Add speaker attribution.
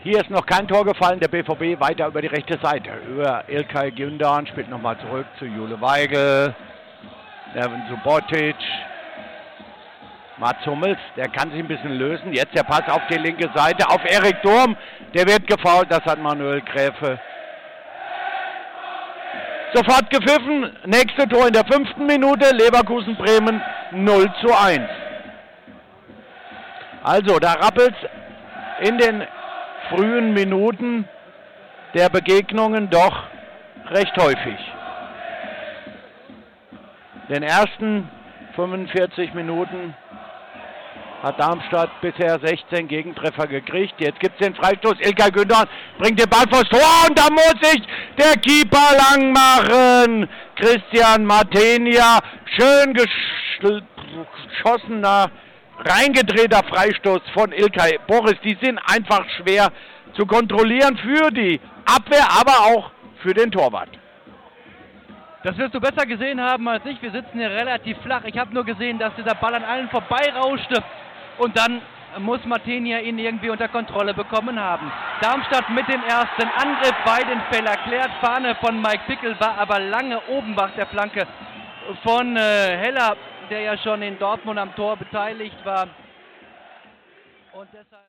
Speaker 1: Hier ist noch kein Tor gefallen, der BVB weiter über die rechte Seite. Über İlkay Gündoğan, spielt nochmal zurück zu Jule Weigel. Neven Subotic. Mats Hummels, der kann sich ein bisschen lösen. Jetzt der Pass auf die linke Seite, auf Erik Durm. Der wird gefoult, das hat Manuel Gräfe sofort gepfiffen. Nächste Tor in der 5. Minute, Leverkusen-Bremen 0:1. Also, da rappelt's in den frühen Minuten der Begegnungen doch recht häufig. Den ersten 45 Minuten hat Darmstadt bisher 16 Gegentreffer gekriegt. Jetzt gibt es den Freistoß. İlkay Gündoğan bringt den Ball vors Tor und da muss sich der Keeper lang machen. Christian Matenia, schön geschossener, reingedrehter Freistoß von İlkay. Boris, die sind einfach schwer zu kontrollieren für die Abwehr, aber auch für den Torwart.
Speaker 2: Das wirst du besser gesehen haben als ich. Wir sitzen hier relativ flach. Ich habe nur gesehen, dass dieser Ball an allen vorbeirauschte. Und dann muss Matenia ihn irgendwie unter Kontrolle bekommen haben. Darmstadt mit dem ersten Angriff. Weidenfeller klärt. Fahne von Mike Pickel war aber lange oben nach der Flanke von Heller, der ja schon in Dortmund am Tor beteiligt war. Und deshalb